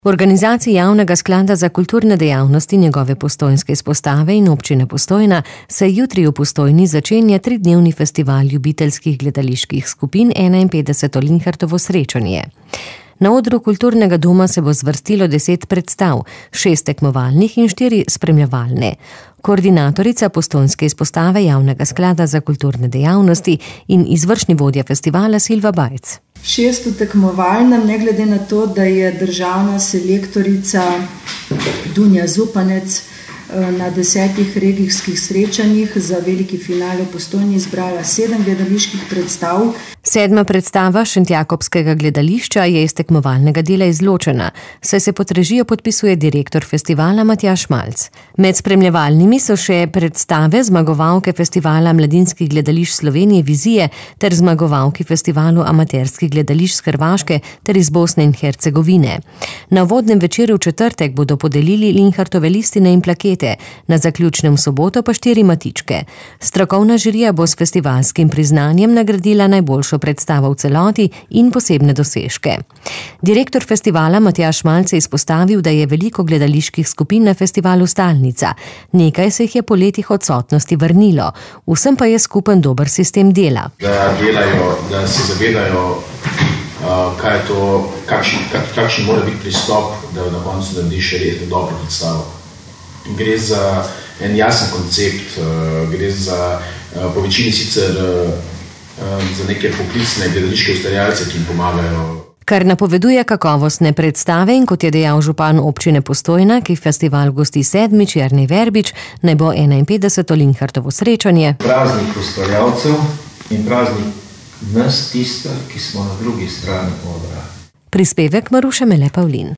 V organizaciji Javnega sklada za kulturne dejavnosti, njegove postojnske izpostave in občine Postojna se jutri v Postojni začenja 3-dnevni festival ljubiteljskih gledaliških skupin 51. Linhartovo srečanje. Na odru kulturnega doma se bo zvrstilo 10 predstav, 6 tekmovalnih in 4 spremljevalne. Koordinatorica postojnske izpostave Javnega sklada za kulturne dejavnosti in izvršni vodja festivala Silva Bajc. 6 tekmovalnem, ne glede na to, da je državna selektorica Dunja Zupanec na 10 regijskih srečanjih za veliki finale v Postojni izbrala 7 gledaliških predstav. 7. predstava Šentjakobskega gledališča je iz tekmovalnega dela izločena, saj se pod režijo podpisuje direktor festivala Matjaž Malc. Med spremljevalnimi so še predstave zmagovalke festivala Mladinskih gledališč Slovenije Vizije ter zmagovalki festivalu amaterskih gledališč z Hrvaške ter iz Bosne in Hercegovine. Na uvodnem večeru v četrtek bodo podelili Linhartove listine in plakete, na zaključnem soboto pa 4 matičke. Strokovna žirija bo s festivalskim priznanjem nagradila najboljšo predstavo v celoti in posebne dosežke. Direktor festivala Matjaž Malc je izpostavil, da je veliko gledaliških skupin na festivalu stalnica. Nekaj se jih je po letih odsotnosti vrnilo. Vsem pa je skupen dober sistem dela. Da se zavedajo, kaj je to, kakšen mora biti pristop, da na koncu narediš res dobro predstavo. Gre za en jasen koncept, gre za po večini sicer za neke poklicne gledališke ustvarjalce, ki jim pomagajo. Kar napoveduje kakovostne predstave in kot je dejal župan občine Postojna, ki festival gosti 7. Jernej Verbič, naj bo 51. Linhartovo srečanje. Praznik ustvarjalcev in praznik nas tistih, ki smo na drugi strani odra. Prispevek Maruše Mele Pavlin.